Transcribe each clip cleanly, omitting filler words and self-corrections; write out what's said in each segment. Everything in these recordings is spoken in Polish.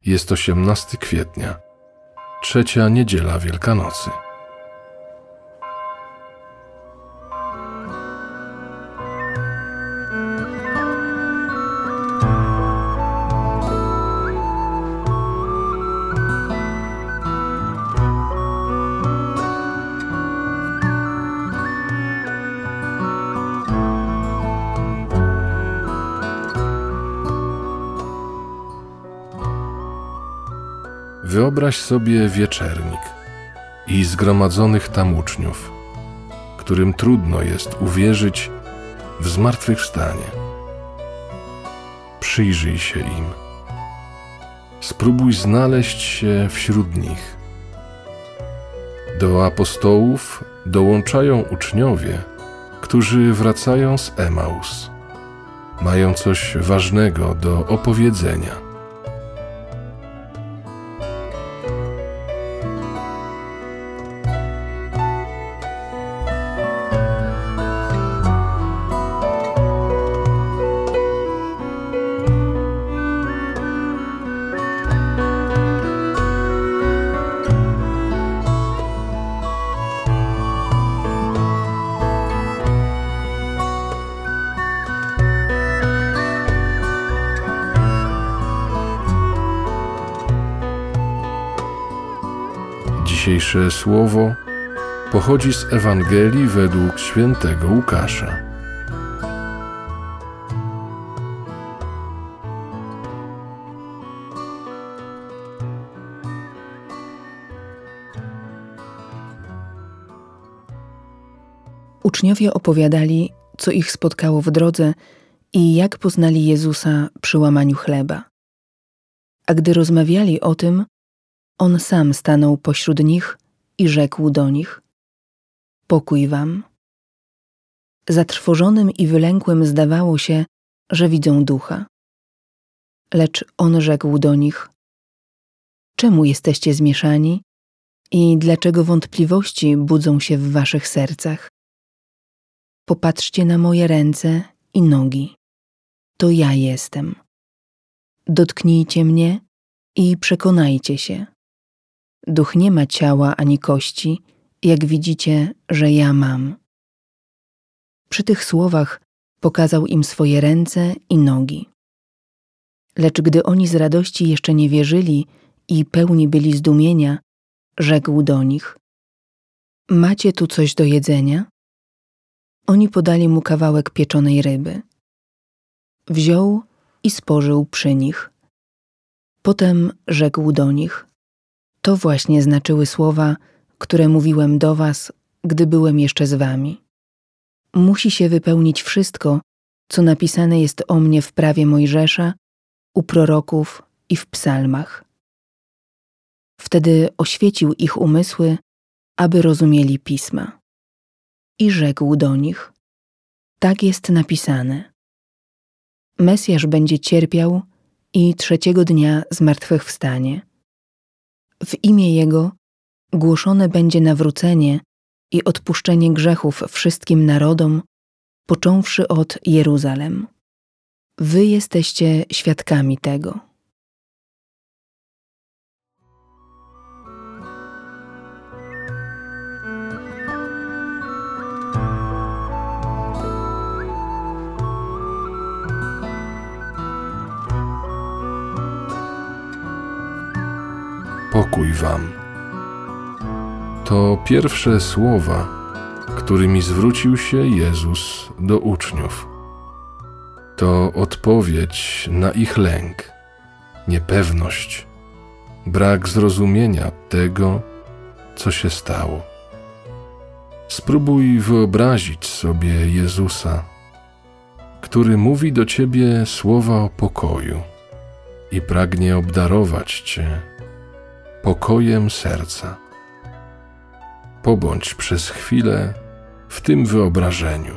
Jest 18 kwietnia, 3. niedziela Wielkanocy. Wyobraź sobie wieczernik i zgromadzonych tam uczniów, którym trudno jest uwierzyć w zmartwychwstanie. Przyjrzyj się im. Spróbuj znaleźć się wśród nich. Do apostołów dołączają uczniowie, którzy wracają z Emaus. Mają coś ważnego do opowiedzenia. Dzisiejsze słowo pochodzi z Ewangelii według świętego Łukasza. Uczniowie opowiadali, co ich spotkało w drodze i jak poznali Jezusa przy łamaniu chleba. A gdy rozmawiali o tym, On sam stanął pośród nich i rzekł do nich: Pokój wam. Zatrwożonym i wylękłym zdawało się, że widzą ducha. Lecz On rzekł do nich: Czemu jesteście zmieszani i dlaczego wątpliwości budzą się w waszych sercach? Popatrzcie na moje ręce i nogi. To ja jestem. Dotknijcie mnie i przekonajcie się. Duch nie ma ciała ani kości, jak widzicie, że ja mam. Przy tych słowach pokazał im swoje ręce i nogi. Lecz gdy oni z radości jeszcze nie wierzyli i pełni byli zdumienia, rzekł do nich: Macie tu coś do jedzenia? Oni podali mu kawałek pieczonej ryby. Wziął i spożył przy nich. Potem rzekł do nich: To właśnie znaczyły słowa, które mówiłem do was, gdy byłem jeszcze z wami. Musi się wypełnić wszystko, co napisane jest o mnie w prawie Mojżesza, u proroków i w psalmach. Wtedy oświecił ich umysły, aby rozumieli pisma. I rzekł do nich: Tak jest napisane. Mesjasz będzie cierpiał i 3. dnia zmartwychwstanie. W imię Jego głoszone będzie nawrócenie i odpuszczenie grzechów wszystkim narodom, począwszy od Jeruzalem. Wy jesteście świadkami tego. Pokój wam. To pierwsze słowa, którymi zwrócił się Jezus do uczniów. To odpowiedź na ich lęk, niepewność, brak zrozumienia tego, co się stało. Spróbuj wyobrazić sobie Jezusa, który mówi do ciebie słowa o pokoju i pragnie obdarować cię pokojem serca. Pobądź przez chwilę w tym wyobrażeniu.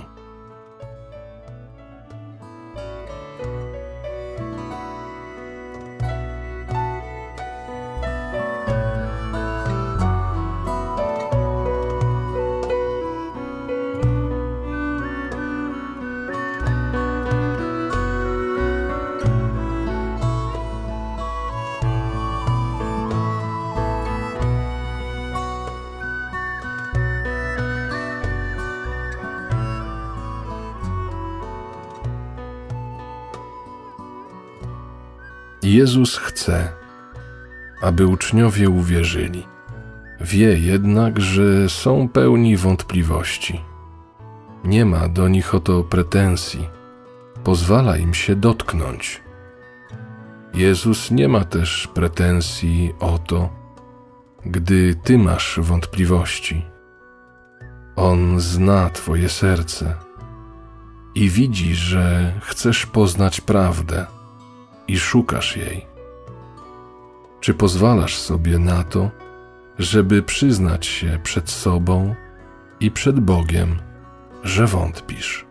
Jezus chce, aby uczniowie uwierzyli. Wie jednak, że są pełni wątpliwości. Nie ma do nich o to pretensji. Pozwala im się dotknąć. Jezus nie ma też pretensji o to, gdy ty masz wątpliwości. On zna twoje serce i widzi, że chcesz poznać prawdę i szukasz jej. Czy pozwalasz sobie na to, żeby przyznać się przed sobą i przed Bogiem, że wątpisz?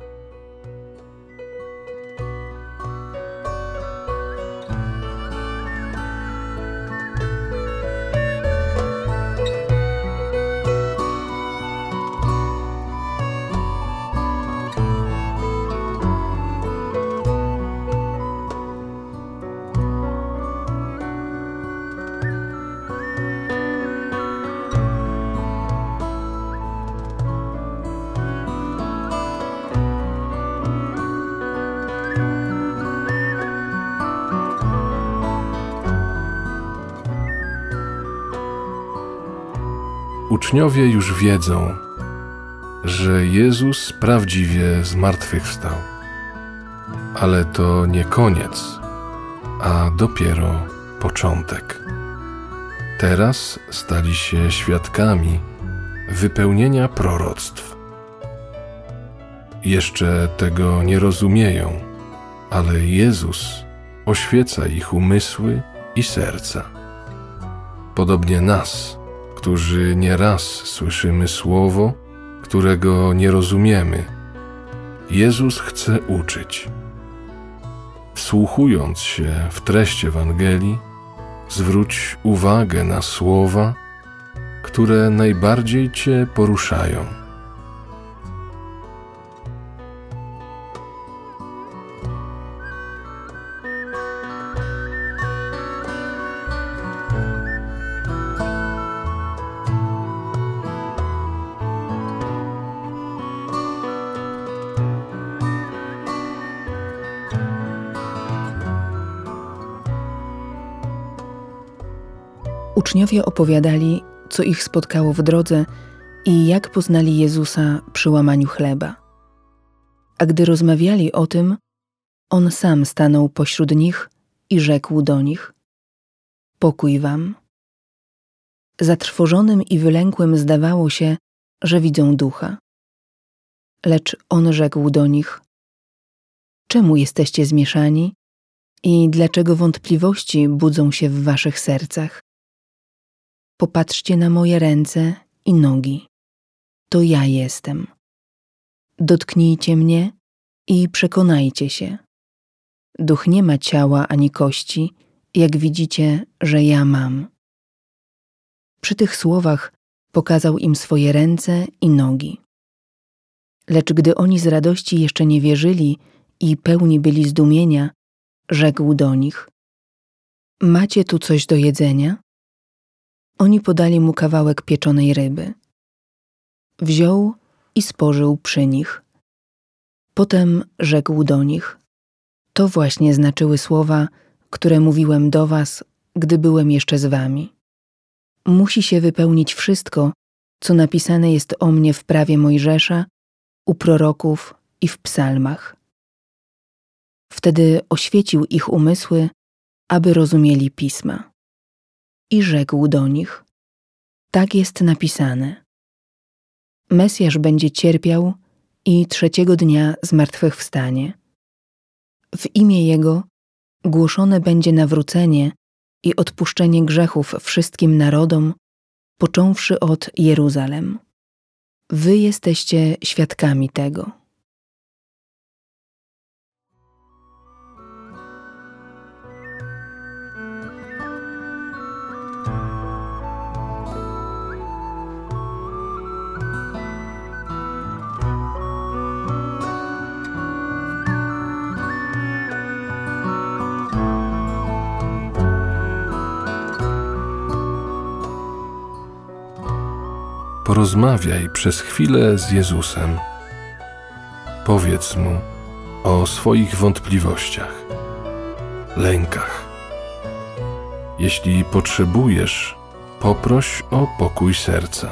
Uczniowie już wiedzą, że Jezus prawdziwie zmartwychwstał. Ale to nie koniec, a dopiero początek. Teraz stali się świadkami wypełnienia proroctw. Jeszcze tego nie rozumieją, ale Jezus oświeca ich umysły i serca. Podobnie nas, którzy nieraz słyszymy słowo, którego nie rozumiemy. Jezus chce uczyć. Wsłuchując się w treść Ewangelii, zwróć uwagę na słowa, które najbardziej cię poruszają. Uczniowie opowiadali, co ich spotkało w drodze i jak poznali Jezusa przy łamaniu chleba. A gdy rozmawiali o tym, On sam stanął pośród nich i rzekł do nich: Pokój wam. Zatrwożonym i wylękłym zdawało się, że widzą ducha. Lecz On rzekł do nich: Czemu jesteście zmieszani i dlaczego wątpliwości budzą się w waszych sercach? Popatrzcie na moje ręce i nogi. To ja jestem. Dotknijcie mnie i przekonajcie się. Duch nie ma ciała ani kości, jak widzicie, że ja mam. Przy tych słowach pokazał im swoje ręce i nogi. Lecz gdy oni z radości jeszcze nie wierzyli i pełni byli zdumienia, rzekł do nich: Macie tu coś do jedzenia? Oni podali mu kawałek pieczonej ryby. Wziął i spożył przy nich. Potem rzekł do nich: To właśnie znaczyły słowa, które mówiłem do was, gdy byłem jeszcze z wami. Musi się wypełnić wszystko, co napisane jest o mnie w prawie Mojżesza, u proroków i w psalmach. Wtedy oświecił ich umysły, aby rozumieli pisma. I rzekł do nich: Tak jest napisane. Mesjasz będzie cierpiał i 3. dnia zmartwychwstanie. W imię Jego głoszone będzie nawrócenie i odpuszczenie grzechów wszystkim narodom, począwszy od Jeruzalem. Wy jesteście świadkami tego. Porozmawiaj przez chwilę z Jezusem. Powiedz Mu o swoich wątpliwościach, lękach Jeśli potrzebujesz, poproś o pokój serca.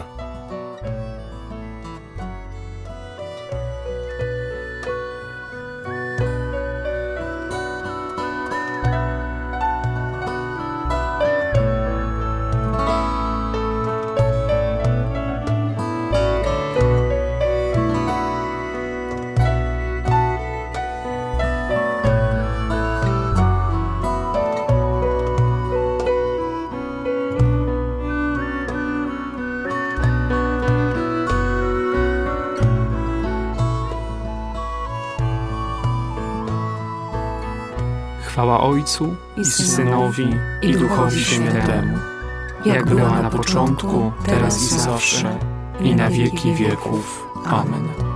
Chwała Ojcu i Synowi, i Duchowi Świętemu, jak była na początku, teraz i zawsze, i na wieki wieków. Amen.